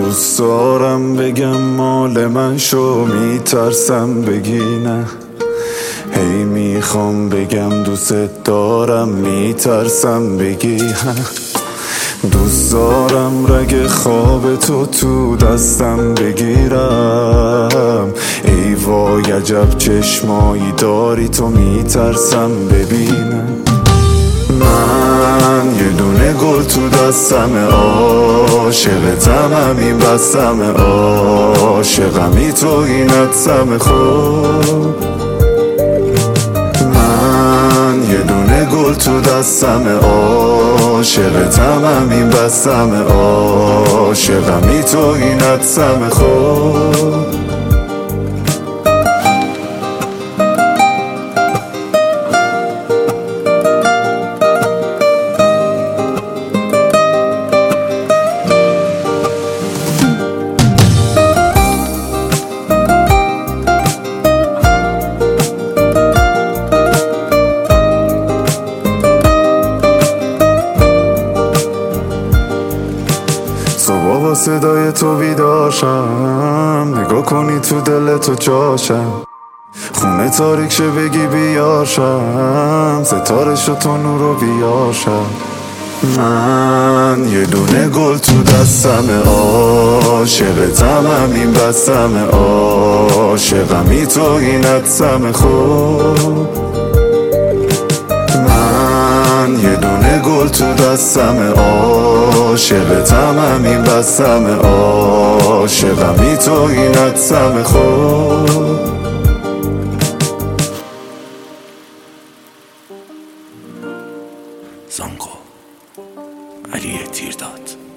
دوست دارم بگم مال من شو، میترسم بگی نه. هی میخوام بگم دوست دارم، میترسم بگی ها. دوست دارم رگ خواب تو دستم بگیرم. ای وای عجب چشمایی داری تو، میترسم ببینم. من یه دونه گل تو دستم، عاشقتم همین بستم، عاشقمی تو اینتم خوب. من یه دونه گل تو دستم، عاشقتم همین بستم، عاشقمی تو اینتم خوب. صبح با صدای تو بیداشم، نگاه کنی تو دل تو جاشم. خونه تاریک شه بگی بیاشم، ستاره شو تو نورو بیاشم. من یه دونه گل تو دستم، عاشقتم همین بستم، عاشقمی تو اینتم خوب. من یه دونه گل تو دستم، عاشقتم همین بستم، عاشقمی تو اینتم خوب. زانگو علی تیرداد.